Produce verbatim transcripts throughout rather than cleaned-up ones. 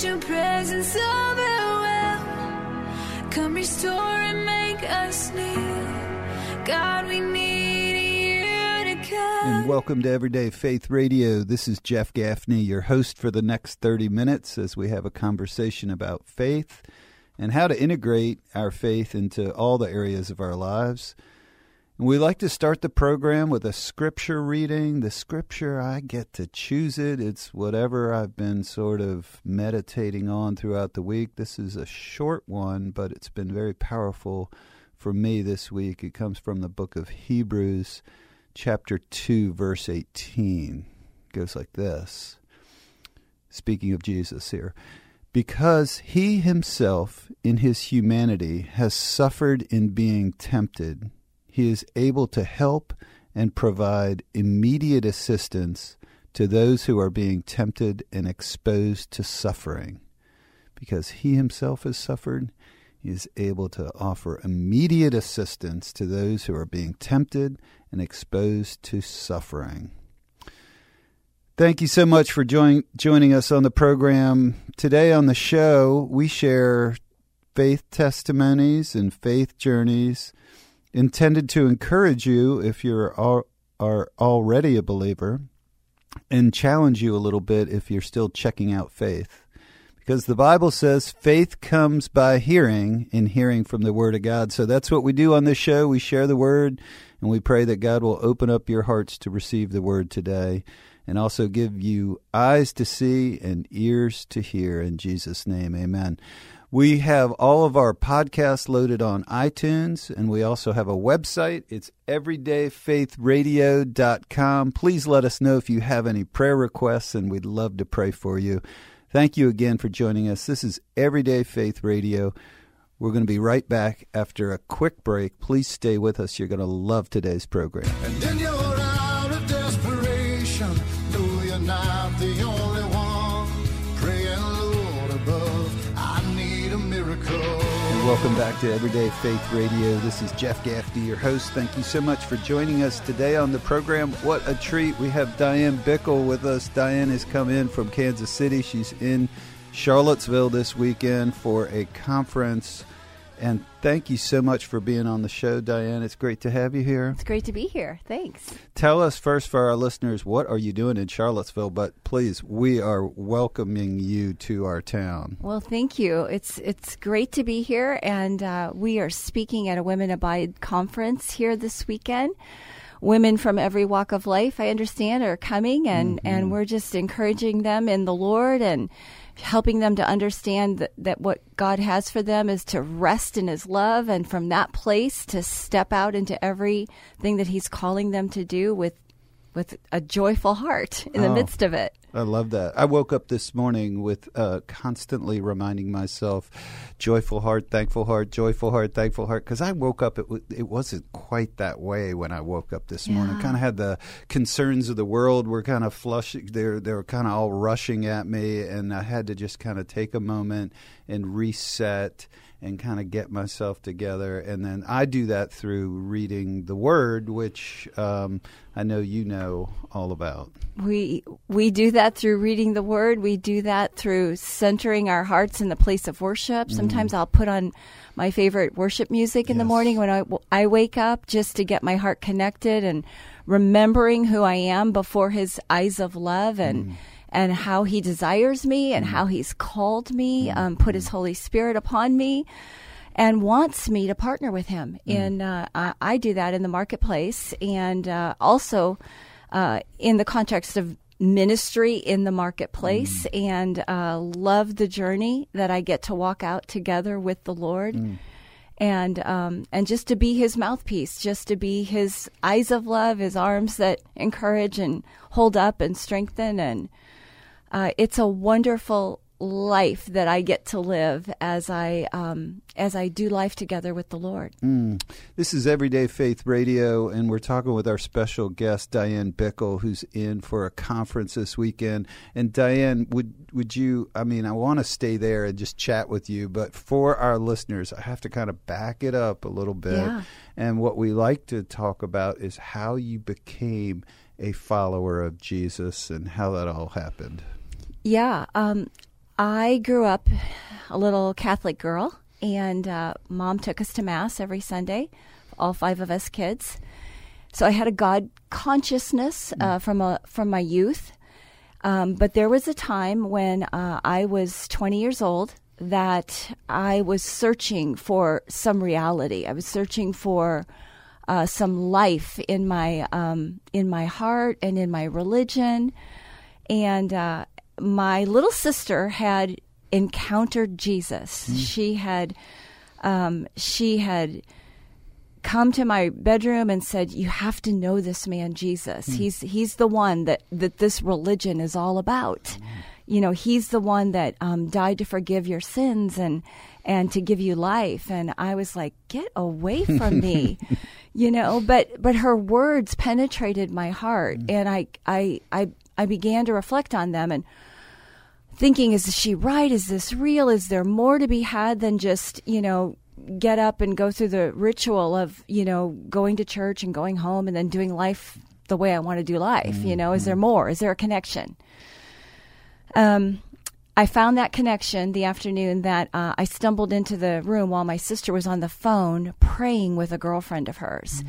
Let your presence overwhelm. Come restore and make us new. God, we need you to come. And welcome to Everyday Faith Radio. This is Jeff Gaffney, your host for the next thirty minutes as we have a conversation about faith and how to integrate our faith into all the areas of our lives. And we like to start the program with a scripture reading. The scripture, I get to choose it. It's whatever I've been sort of meditating on throughout the week. This is a short one, but it's been very powerful for me this week. It comes from the book of Hebrews, chapter two, verse eighteen. It goes like this. Speaking of Jesus here. Because he himself in his humanity has suffered in being tempted, he is able to help and provide immediate assistance to those who are being tempted and exposed to suffering. Because he himself has suffered, he is able to offer immediate assistance to those who are being tempted and exposed to suffering. Thank you so much for join, joining us on the program. Today on the show, we share faith testimonies and faith journeys intended to encourage you if you are, are already a believer and challenge you a little bit if you're still checking out faith. Because the Bible says faith comes by hearing, and hearing from the Word of God. So that's what we do on this show. We share the Word, and we pray that God will open up your hearts to receive the Word today, and also give you eyes to see and ears to hear. In Jesus' name, amen. We have all of our podcasts loaded on iTunes, and we also have a website. It's everyday faith radio dot com. Please let us know if you have any prayer requests, and we'd love to pray for you. Thank you again for joining us. This is Everyday Faith Radio. We're going to be right back after a quick break. Please stay with us. You're going to love today's program. And then you're out of desperation. No, you're not the only one. Praying, Lord above, I need a miracle. And welcome back to Everyday Faith Radio. This is Jeff Gaffney, your host. Thank you so much for joining us today on the program. What a treat. We have Diane Bickle with us. Diane has come in from Kansas City. She's in Charlottesville this weekend for a conference. And thank you so much for being on the show, Diane. It's great to have you here. It's great to be here. Thanks. Tell us first for our listeners, what are you doing in Charlottesville? But please, we are welcoming you to our town. Well, thank you. It's it's great to be here, and uh, we are speaking at a Women Abide conference here this weekend. Women from every walk of life, I understand, are coming, and, mm-hmm. and we're just encouraging them in the Lord and helping them to understand that, that what God has for them is to rest in His love, and from that place to step out into everything that He's calling them to do with with a joyful heart in the oh, midst of it. I love that. I woke up this morning with uh, constantly reminding myself, joyful heart, thankful heart, joyful heart, thankful heart, because I woke up, it, w- it wasn't quite that way when I woke up this yeah. morning. Kind of had the concerns of the world were kind of flushing, they're, they were kind of all rushing at me, and I had to just kind of take a moment and reset and kind of get myself together. And then I do that through reading the Word, which um, I know you know all about. We we do that through reading the Word. We do that through centering our hearts in the place of worship. Sometimes mm. I'll put on my favorite worship music in yes. the morning when I, I wake up, just to get my heart connected and remembering who I am before His eyes of love, and mm. and how He desires me, and mm. how He's called me, mm. um, put His Holy Spirit upon me, and wants me to partner with Him. Mm. And uh, I, I do that in the marketplace, and uh, also uh, in the context of ministry in the marketplace, mm. and uh, love the journey that I get to walk out together with the Lord. Mm. And um, and just to be His mouthpiece, just to be His eyes of love, His arms that encourage and hold up and strengthen. And uh, it's a wonderful life that I get to live as I um, as I do life together with the Lord. Mm. This is Everyday Faith Radio, and we're talking with our special guest, Diane Bickle, who's in for a conference this weekend. And Diane, would would you, I mean, I want to stay there and just chat with you, but for our listeners, I have to kind of back it up a little bit. Yeah. And what we like to talk about is how you became a follower of Jesus and how that all happened. Yeah. Um, I grew up a little Catholic girl, and uh, Mom took us to Mass every Sunday, all five of us kids. So I had a God consciousness uh, from a, from my youth. Um, but there was a time when uh, I was twenty years old that I was searching for some reality. I was searching for uh, some life in my um, in my heart and in my religion. And uh, my little sister had encountered Jesus. Mm. She had um, she had come to my bedroom and said, "You have to know this man, Jesus. Mm. He's he's the one that, that this religion is all about. Mm. You know, he's the one that um, died to forgive your sins and and to give you life." And I was like, "Get away from me," you know. But but her words penetrated my heart, mm. and I I I I began to reflect on them and thinking, is she right? Is this real? Is there more to be had than just, you know, get up and go through the ritual of, you know, going to church and going home and then doing life the way I want to do life? Mm-hmm. You know, is there more? Is there a connection? Um, I found that connection the afternoon that uh, I stumbled into the room while my sister was on the phone praying with a girlfriend of hers. Mm.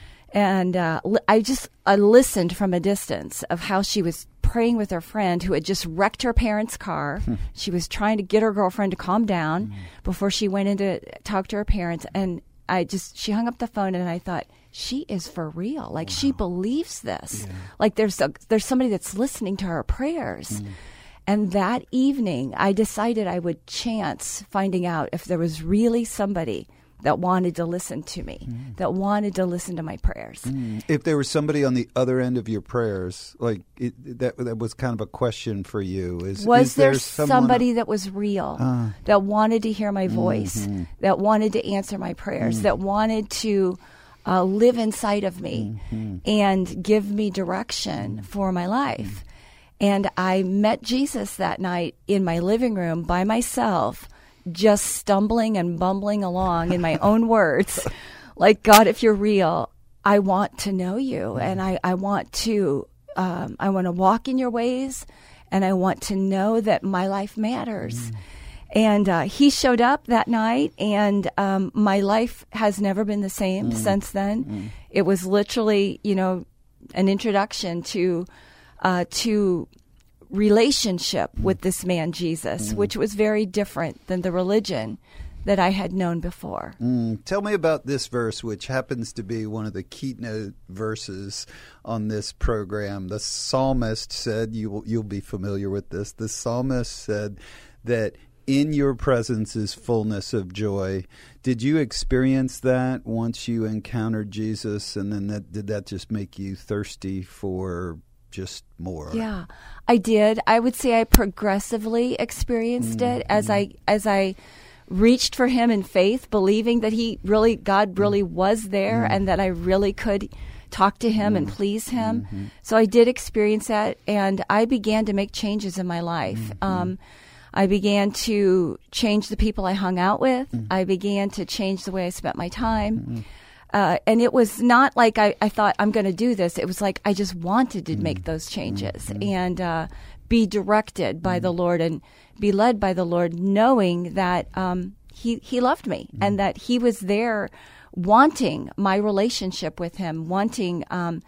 And uh, li- I just I listened from a distance of how she was praying with her friend who had just wrecked her parents' car. She was trying to get her girlfriend to calm down mm. before she went in to talk to her parents. And I just, she hung up the phone and I thought, she is for real. Like, wow. She believes this. Yeah. Like there's a, there's somebody that's listening to her prayers. Mm. And that evening, I decided I would chance finding out if there was really somebody that wanted to listen to me, mm. that wanted to listen to my prayers. Mm. If there was somebody on the other end of your prayers, like it, that that was kind of a question for you. Is, was is there, there somebody that was real, uh, that wanted to hear my voice, mm-hmm. that wanted to answer my prayers, mm. that wanted to uh, live inside of me mm-hmm. and give me direction mm. for my life? Mm. And I met Jesus that night in my living room by myself, just stumbling and bumbling along in my own words, like, God, if you're real, I want to know you, and I, I want to um, I want to walk in your ways, and I want to know that my life matters. Mm. And uh, he showed up that night, and um, my life has never been the same mm. since then. Mm. It was literally, you know, an introduction to uh, to. relationship with this man, Jesus, mm. which was very different than the religion that I had known before. Mm. Tell me about this verse, which happens to be one of the keynote verses on this program. The psalmist said, you will, you'll be familiar with this, the psalmist said that in your presence is fullness of joy. Did you experience that once you encountered Jesus, and then that, did that just make you thirsty for just more? Yeah, I did. I would say I progressively experienced mm-hmm. it as I as I reached for him in faith, believing that he really, God really mm-hmm. was there mm-hmm. and that I really could talk to him mm-hmm. and please him. Mm-hmm. So I did experience that, and I began to make changes in my life. Mm-hmm. Um, I began to change the people I hung out with. Mm-hmm. I began to change the way I spent my time. Mm-hmm. Uh, and it was not like I, I thought, I'm going to do this. It was like I just wanted to mm-hmm. make those changes mm-hmm. and uh, be directed by mm-hmm. the Lord and be led by the Lord, knowing that um, he, he loved me mm-hmm. and that he was there wanting my relationship with him, wanting um,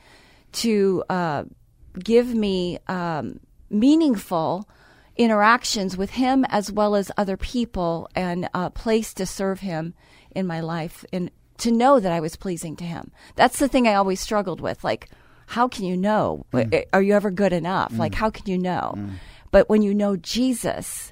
to uh, give me um, meaningful interactions with him as well as other people, and a place to serve him in my life, and to know that I was pleasing to him. That's the thing I always struggled with. Like, how can you know? Mm. Are you ever good enough? Mm. Like, how can you know? Mm. But when you know Jesus,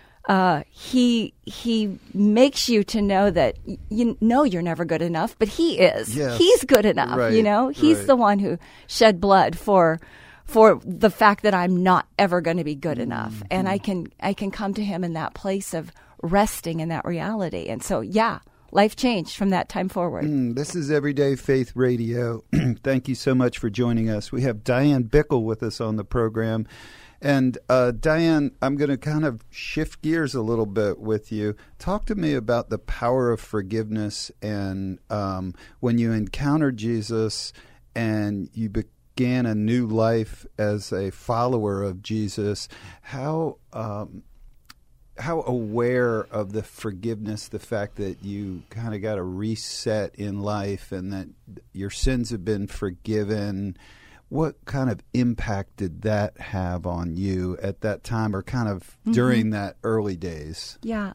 uh, he he makes you to know that y- you know you're never good enough, but he is. Yes. He's good enough. Right. You know, he's right. the one who shed blood for for the fact that I'm not ever going to be good enough, mm. and I can I can come to him in that place of resting in that reality. And so, yeah. Life changed from that time forward. Mm, this is Everyday Faith Radio. Thank you so much for joining us. We have Diane Bickle with us on the program. And uh, Diane, I'm going to kind of shift gears a little bit with you. Talk to me about the power of forgiveness, and um, when you encountered Jesus and you began a new life as a follower of Jesus, how um, how aware of the forgiveness, the fact that you kind of got a reset in life and that your sins have been forgiven, what kind of impact did that have on you at that time or kind of mm-hmm. during that early days? Yeah.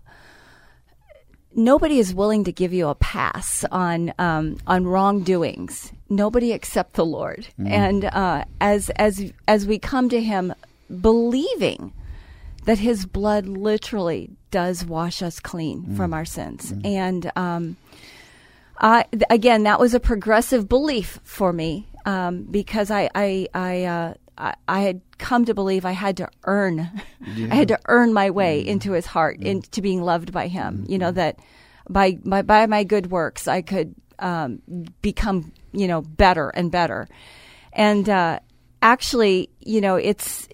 Nobody is willing to give you a pass on um, on wrongdoings. Nobody except the Lord. Mm. And uh, as as as we come to Him, believing that His blood literally does wash us clean mm. from our sins, mm. and um, I, th- again, that was a progressive belief for me um, because I I I, uh, I I had come to believe I had to earn, yeah. I had to earn my way mm. into His heart, mm. into being loved by Him. Mm-hmm. You know, that by by by my good works I could um, become, you know, better and better. And uh, actually, you know, it's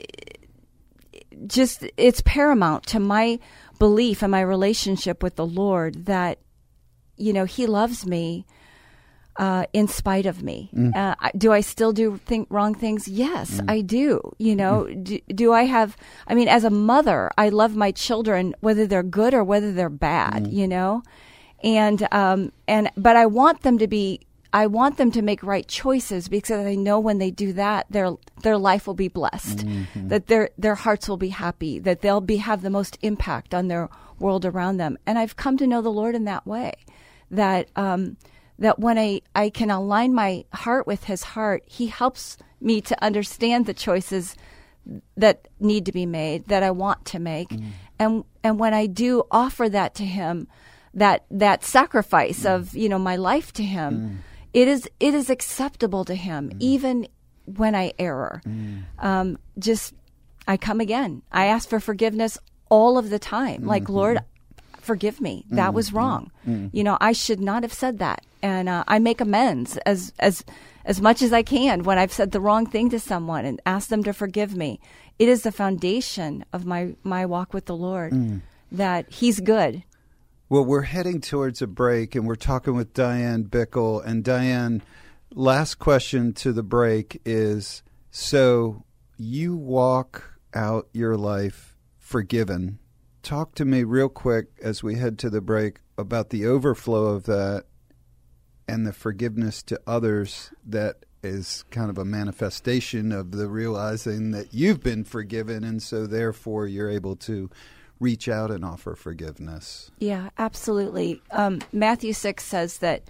just it's paramount to my belief and my relationship with the Lord that, you know, He loves me. Uh, in spite of me. Mm. Uh, do I still do think wrong things? Yes, mm. I do. You know, mm. do, do I have, I mean, as a mother, I love my children, whether they're good or whether they're bad, mm. you know, and, um, and, but I want them to be, I want them to make right choices because I know when they do that, their, their life will be blessed, mm-hmm. that their, their hearts will be happy, that they'll be, have the most impact on their world around them. And I've come to know the Lord in that way, that, um, that when I, I can align my heart with His heart, He helps me to understand the choices that need to be made, that I want to make. Mm. And and when I do offer that to Him, that that sacrifice mm. of, you know, my life to Him, mm. it is it is acceptable to Him, mm. even when I err. Mm. Um, just, I come again. I ask for forgiveness all of the time. Mm-hmm. Like, Lord, forgive me. That mm-hmm. was wrong. Mm-hmm. You know, I should not have said that. And uh, I make amends as as as much as I can when I've said the wrong thing to someone and ask them to forgive me. It is the foundation of my, my walk with the Lord mm. that He's good. Well, we're heading towards a break, and we're talking with Diane Bickle. And Diane, last question to the break is, so you walk out your life forgiven. Talk to me real quick as we head to the break about the overflow of that and the forgiveness to others that is kind of a manifestation of the realizing that you've been forgiven, and so therefore you're able to reach out and offer forgiveness. Yeah, absolutely. Um, Matthew six says that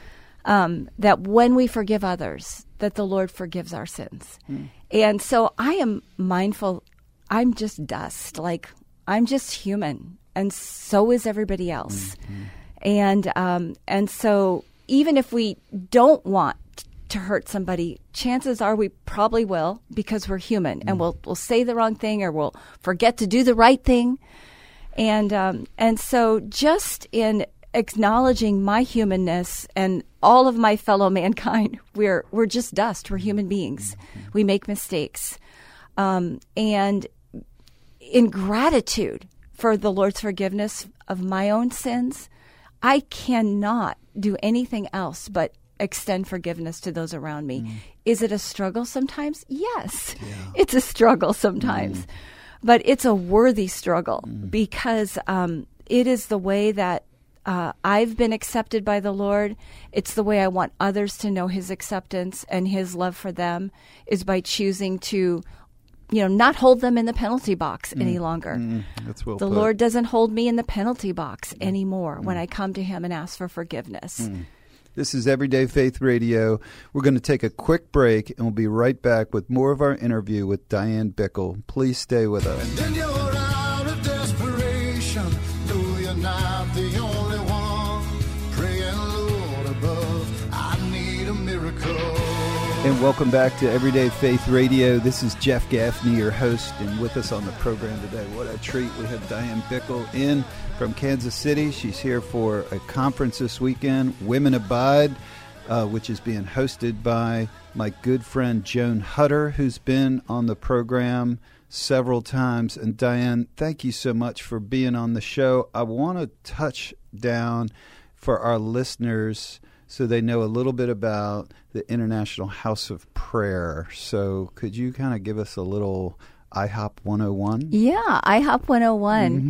um, that when we forgive others, that the Lord forgives our sins. Hmm. And so I am mindful, I'm just dust, like I'm just human, and so is everybody else. Mm-hmm. And um, and so even if we don't want to hurt somebody, chances are we probably will, because we're human, mm. and we'll we'll say the wrong thing, or we'll forget to do the right thing. And um, and so just in acknowledging my humanness and all of my fellow mankind, we're we're just dust. We're human beings. Mm-hmm. We make mistakes. Um, and in gratitude for the Lord's forgiveness of my own sins, I cannot do anything else but extend forgiveness to those around me. Mm. Is it a struggle sometimes? Yes, yeah. It's a struggle sometimes, mm. but it's a worthy struggle mm. because um, it is the way that uh, I've been accepted by the Lord. It's the way I want others to know His acceptance and His love for them, is by choosing to, you know, not hold them in the penalty box mm. any longer. Mm. That's well the put. Lord doesn't hold me in the penalty box mm. anymore mm. when I come to Him and ask for forgiveness. Mm. This is Everyday Faith Radio. We're going to take a quick break, and we'll be right back with more of our interview with Diane Bickle. Please stay with us. And then you're out of desperation. No, you're not the only one. Praying, Lord above, I need a miracle. And welcome back to Everyday Faith Radio. This is Jeff Gaffney, your host, and with us on the program today, what a treat. We have Diane Bickle in from Kansas City. She's here for a conference this weekend, Women Abide, uh, which is being hosted by my good friend Joan Hutter, who's been on the program several times. And Diane, thank you so much for being on the show. I want to touch down for our listeners so they know a little bit about the International House of Prayer. So could you kind of give us a little I HOP one oh one? Yeah, I HOP one oh one. Mm-hmm.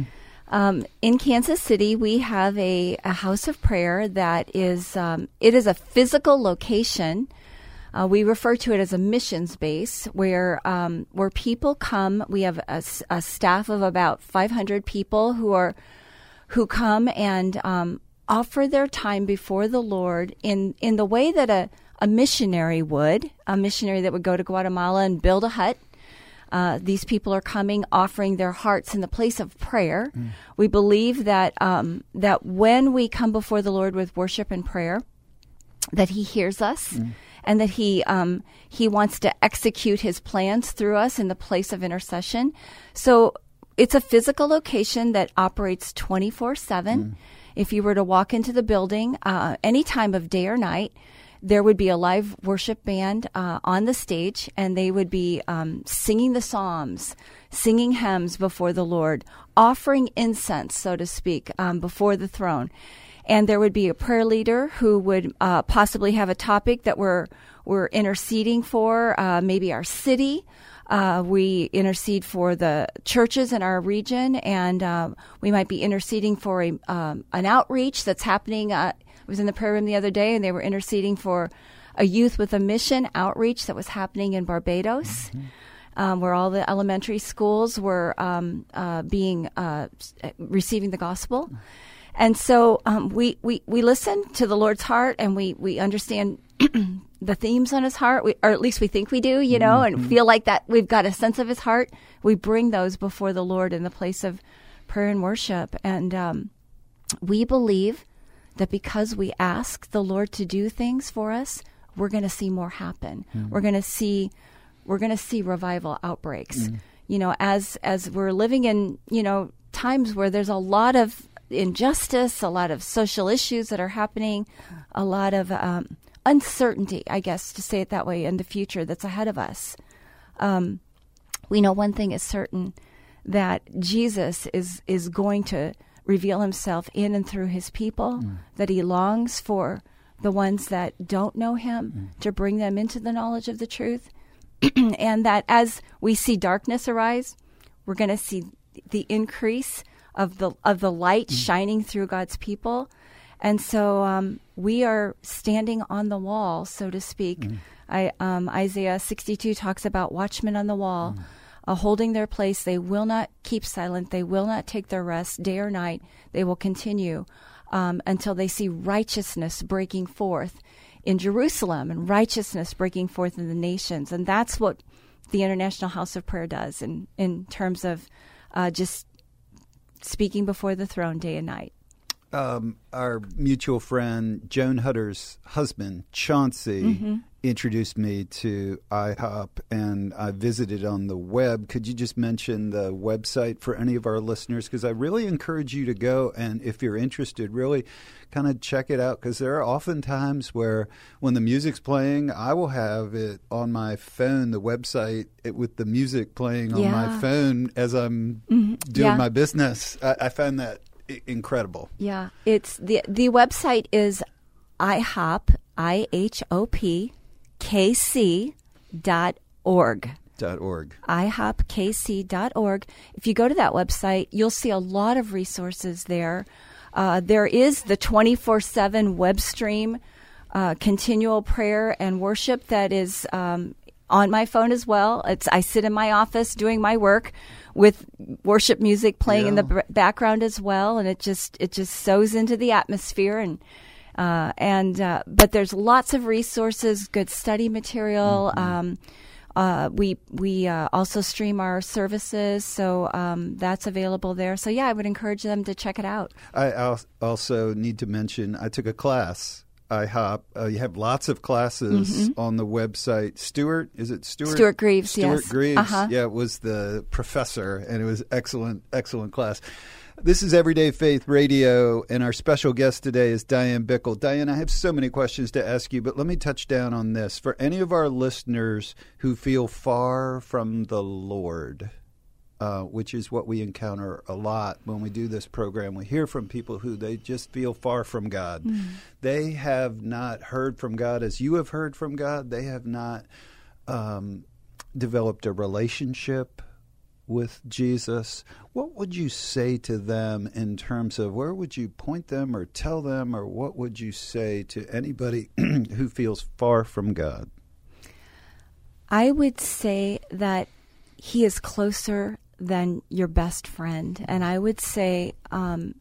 Um, in Kansas City, we have a, a house of prayer that is, um, it is a physical location. Uh, we refer to it as a missions base where um, where people come. We have a, a staff of about five hundred people who are who come and um, offer their time before the Lord in, in the way that a, a missionary would, a missionary that would go to Guatemala and build a hut. Uh, these people are coming, offering their hearts in the place of prayer. Mm. We believe that um, that when we come before the Lord with worship and prayer, that He hears us, mm. and that He um, He wants to execute His plans through us in the place of intercession. So it's a physical location that operates twenty-four seven. Mm. If you were to walk into the building uh, any time of day or night, there would be a live worship band uh, on the stage, and they would be um, singing the psalms, singing hymns before the Lord, offering incense, so to speak, um, before the throne. And there would be a prayer leader who would uh, possibly have a topic that we're, we're interceding for, uh, maybe our city. Uh, we intercede for the churches in our region, and uh, we might be interceding for a um, an outreach that's happening. Uh, I was in the prayer room the other day, and they were interceding for a youth with a mission outreach that was happening in Barbados, mm-hmm. um, where all the elementary schools were um, uh, being uh, receiving the gospel. And so um, we, we, we listen to the Lord's heart, and we, we understand the themes on His heart, we, or at least we think we do, you know, mm-hmm. and feel like that we've got a sense of His heart. We bring those before the Lord in the place of prayer and worship. And um, we believe that because we ask the Lord to do things for us, we're going to see more happen. Mm. We're going to see, we're going to see revival outbreaks. Mm. You know, as as we're living in, you know, times where there's a lot of injustice, a lot of social issues that are happening, a lot of um, uncertainty, I guess, to say it that way, in the future that's ahead of us. Um, we know one thing is certain, that Jesus is is going to reveal Himself in and through His people, mm. that He longs for the ones that don't know Him mm. to bring them into the knowledge of the truth. And that as we see darkness arise, we're going to see the increase of the of the light mm. shining through God's people. And so um, we are standing on the wall, so to speak. Mm. I, um, Isaiah sixty-two talks about watchmen on the wall. Mm. Uh, holding their place. They will not keep silent. They will not take their rest day or night. They will continue um, until they see righteousness breaking forth in Jerusalem and righteousness breaking forth in the nations. And that's what the International House of Prayer does in, in terms of uh, just speaking before the throne day and night. Um, our mutual friend, Joan Hutter's husband, Chauncey, mm-hmm. introduced me to I HOP, and I visited on the web. Could you just mention the website for any of our listeners? Because I really encourage you to go, and if you're interested, really kind of check it out, because there are often times where when the music's playing, I will have it on my phone, the website, it, with the music playing on yeah. my phone as I'm mm-hmm. doing yeah. my business. I, I find that incredible. Yeah, it's the the website is I HOP, I H O P, K C dot org. Dot org. I hop K C dot org. If you go to that website, you'll see a lot of resources there. Uh, there is the twenty-four seven web stream, uh, continual prayer and worship that is um, on my phone as well. It's I sit in my office doing my work with worship music playing yeah. in the b- background as well, and it just it just sows into the atmosphere. And uh, and uh, but there's lots of resources, good study material. Mm-hmm. Um, uh, we we uh, also stream our services, so um, that's available there. So yeah, I would encourage them to check it out. I also need to mention I took a class. I HOP. Uh, you have lots of classes mm-hmm. on the website. Stuart, is it Stuart? Stuart Greaves, Stuart yes. Greaves, uh-huh. yeah, was the professor, and it was excellent, excellent class. This is Everyday Faith Radio, and our special guest today is Diane Bickle. Diane, I have so many questions to ask you, but let me touch down on this. For any of our listeners who feel far from the Lord, Uh, which is what we encounter a lot when we do this program. We hear from people who they just feel far from God. Mm. They have not heard from God as you have heard from God. They have not um, developed a relationship with Jesus, what would you say to them in terms of where would you point them or tell them, or what would you say to anybody who feels far from God? I would say that he is closer than your best friend. And I would say um,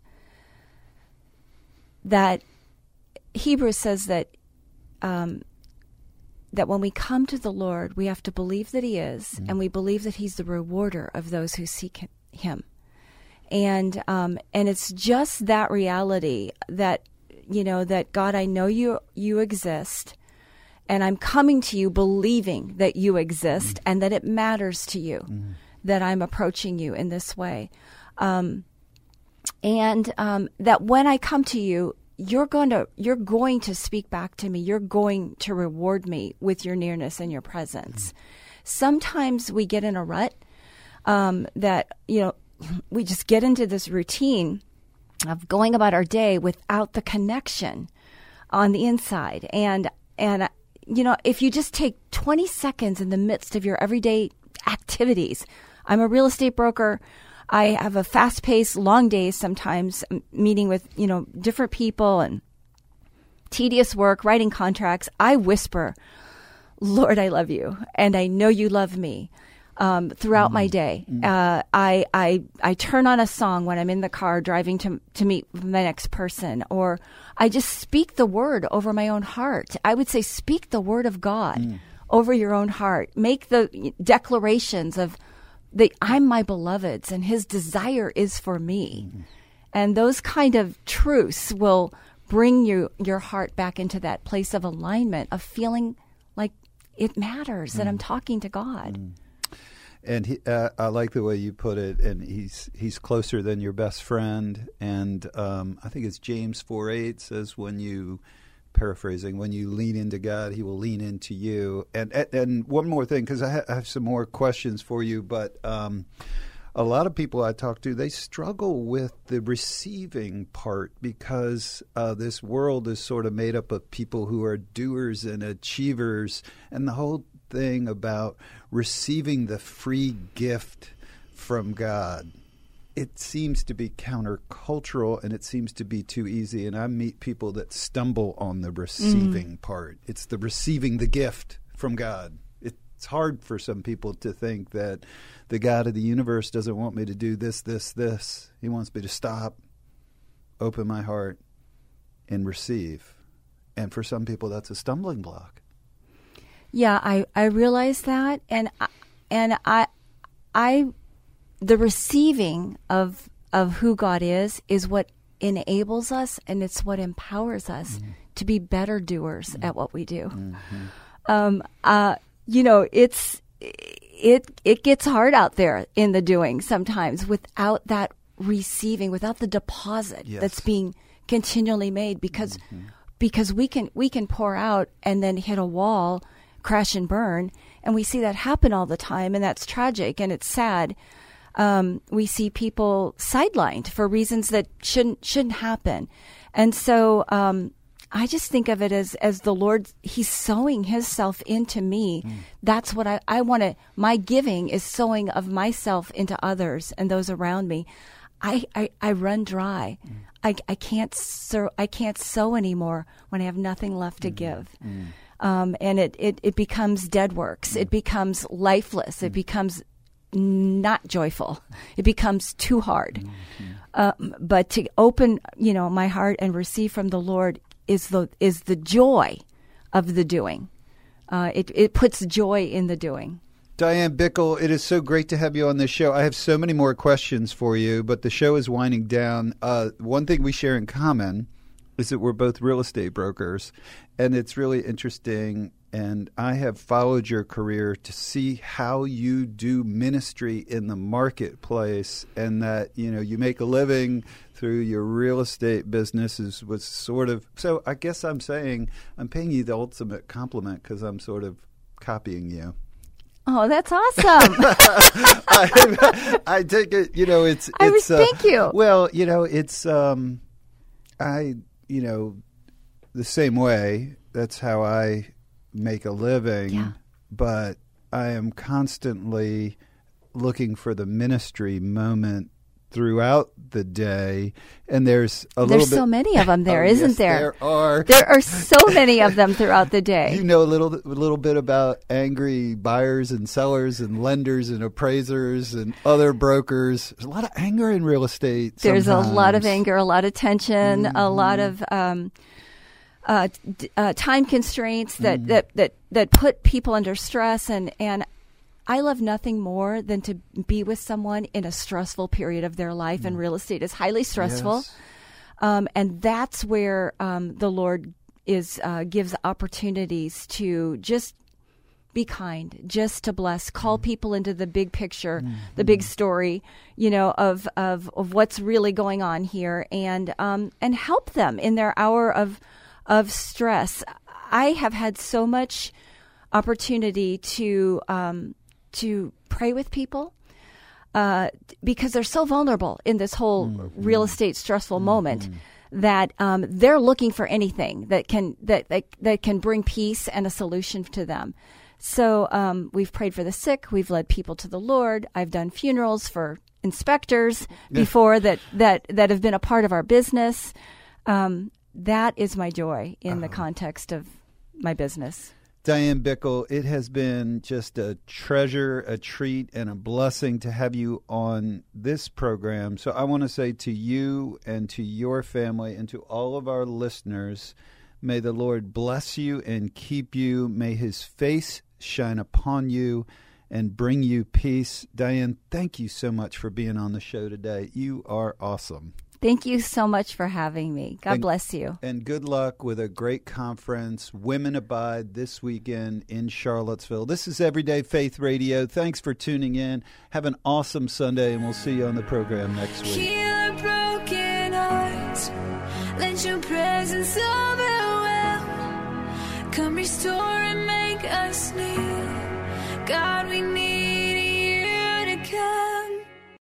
that Hebrews says that um, that when we come to the Lord, we have to believe that he is, mm. and we believe that he's the rewarder of those who seek him. And um, and it's just that reality that, you know, that God, I know you you exist, and I'm coming to you believing that you exist, mm. and that it matters to you mm. that I'm approaching you in this way. Um, and um, that when I come to you, you're going to you're going to speak back to me. You're going to reward me with your nearness and your presence. Mm. Sometimes we get in a rut um, that, you know, we just get into this routine of going about our day without the connection on the inside. And, and you know, if you just take twenty seconds in the midst of your everyday activities, I'm a real estate broker. I have a fast-paced, long days sometimes, meeting with, you know, different people and tedious work, writing contracts. I whisper, Lord, I love you, and I know you love me um, throughout mm-hmm. my day. Mm-hmm. Uh, I, I I turn on a song when I'm in the car driving to to meet my next person, or I just speak the word over my own heart. I would say speak the word of God mm. over your own heart. Make the declarations of that I'm my beloved's and his desire is for me. Mm-hmm. And those kind of truths will bring you your heart back into that place of alignment, of feeling like it matters mm-hmm. that I'm talking to God. Mm-hmm. And he, uh, I like the way you put it, and he's he's closer than your best friend. And um, I think it's James four eight says when you, paraphrasing, when you lean into God, he will lean into you. And and, and one more thing, because I, ha- I have some more questions for you, but um, a lot of people I talk to, they struggle with the receiving part because uh, this world is sort of made up of people who are doers and achievers, and the whole thing about receiving the free gift from God, it seems to be countercultural, and it seems to be too easy. And I meet people that stumble on the receiving mm. part. It's the receiving the gift from God. It's hard for some people to think that the God of the universe doesn't want me to do this, this, this. He wants me to stop, open my heart, and receive. And for some people, that's a stumbling block. Yeah, I, I realize that. And, and I, I, the receiving of of who God is is what enables us, and it's what empowers us mm-hmm. to be better doers mm-hmm. at what we do. Mm-hmm. Um, uh, you know, it's it it gets hard out there in the doing sometimes without that receiving, without the deposit yes. that's being continually made, because mm-hmm. because we can we can pour out and then hit a wall, crash and burn, and we see that happen all the time, and that's tragic and it's sad. Um, we see people sidelined for reasons that shouldn't shouldn't happen, and so um, I just think of it as as the Lord. He's sowing Himself into me. Mm. That's what I, I want to. My giving is sowing of myself into others and those around me. I I, I run dry. Mm. I I can't sow, I can't sow anymore when I have nothing left to mm. give. Mm. Um, and it, it it becomes dead works. Mm. It becomes lifeless. Mm. It becomes not joyful. It becomes too hard. Mm-hmm. Um, but to open, you know, my heart and receive from the Lord is the is the joy of the doing. Uh, it it puts joy in the doing. Diane Bickle, it is so great to have you on this show. I have so many more questions for you, but the show is winding down. Uh, one thing we share in common is that we're both real estate brokers, and it's really interesting. And I have followed your career to see how you do ministry in the marketplace, and that, you know, you make a living through your real estate business is was sort of, so I guess I'm saying I'm paying you the ultimate compliment because I'm sort of copying you. Oh, that's awesome. I, I take it, you know, it's, I it's, was, uh, thank you. Well, you know, it's, um, I, you know, the same way, that's how I make a living, yeah. but I am constantly looking for the ministry moment throughout the day, and there's a There's little bit. so many of them there, Oh, isn't yes, there? There are. There are so many of them throughout the day. You know a little, a little bit about angry buyers and sellers and lenders and appraisers and other brokers. There's a lot of anger in real estate. There's sometimes. a lot of anger, a lot of tension, Mm-hmm. a lot of um, uh, d- uh, time constraints that, Mm-hmm. that, that, that put people under stress. And, and I love nothing more than to be with someone in a stressful period of their life, and real estate is highly stressful. Yes. Um, and that's where um, the Lord is uh, gives opportunities to just be kind, just to bless, call people into the big picture, Mm-hmm. the big story, you know, of of, of what's really going on here, and um, and help them in their hour of of stress. I have had so much opportunity to um, to pray with people. Uh, because they're so vulnerable in this whole Mm-hmm. real estate stressful moment that um, they're looking for anything that can that, that that can bring peace and a solution to them. So um, we've prayed for the sick. We've led people to the Lord. I've done funerals for inspectors before that that that have been a part of our business. Um, that is my joy in the context of my business. Diane Bickle, it has been just a treasure, a treat, and a blessing to have you on this program. So I want to say to you and to your family and to all of our listeners, may the Lord bless you and keep you. May his face shine upon you and bring you peace. Diane, thank you so much for being on the show today. You are awesome. Thank you so much for having me. God And- bless you. And good luck with a great conference, Women Abide, this weekend in Charlottesville. This is Everyday Faith Radio. Thanks for tuning in. Have an awesome Sunday, and we'll see you on the program next week. Heal our broken hearts. Let your presence overwhelm. Come restore and make us new. God, we need